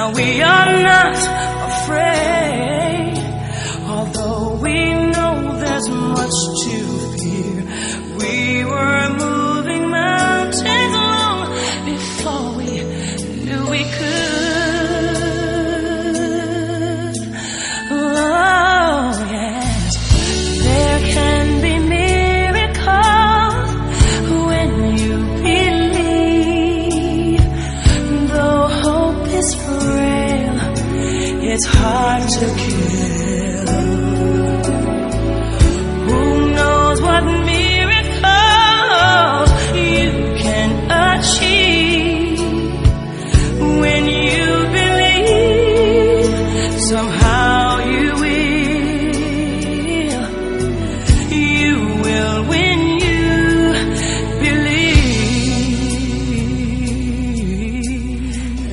we are not afraid, although we know there's much to fear. We were moving mountains long before we knew we could. Oh yes, there can be miracles when you believe. Though hope is frail, it's hard to kill. Who knows what miracles you can achieve when you believe? Somehow you will when you believe.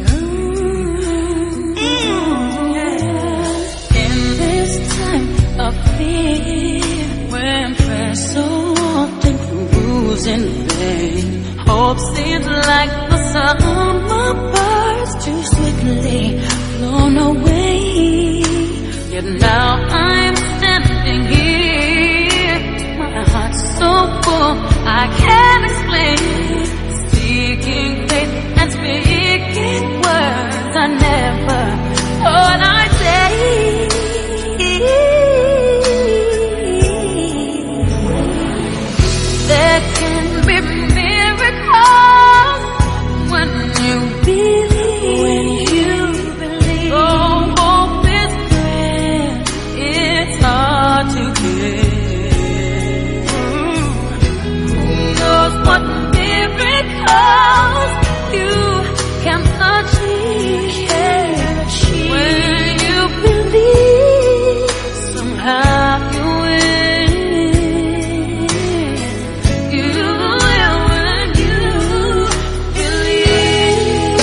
In this time of fear, when prayer so often proves in vain, hope seems like the summer birds too swiftly flown away. Yet now I'm standing here, my heart's so full I can't explain, seeking faith and speaking words I never thought I'd say. There can be miracles when you believe. Oh, hope is prayer, it's hard to get. Who knows what miracles you can achieve when you believe? Somehow you will. You will when you believe.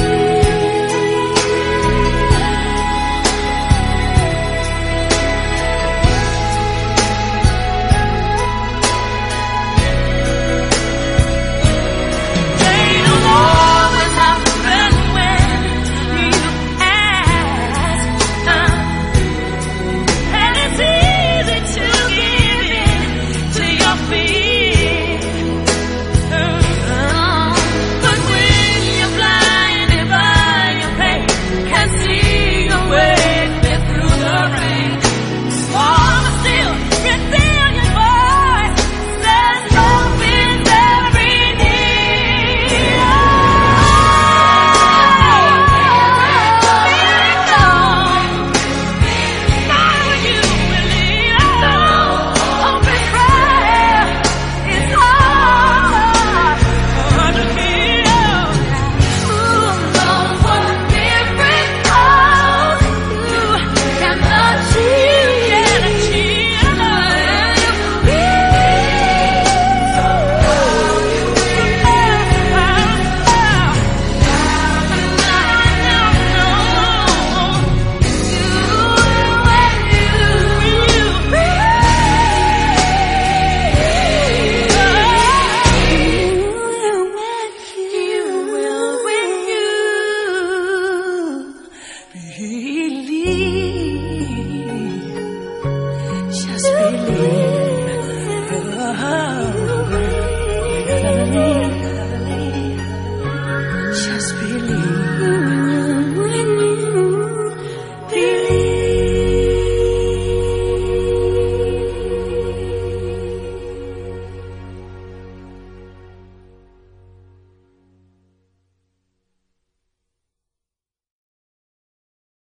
They don't always happen when you ask, and it's easy to give in to your fear. But when you're blinded by your pain, can't see your way through the rain, small but still resilient voice says hope is every need. Now you believe. Hope is prayer, it's hard to heal. Who knows what miracles you can achieve when you believe. Just believe. Just believe.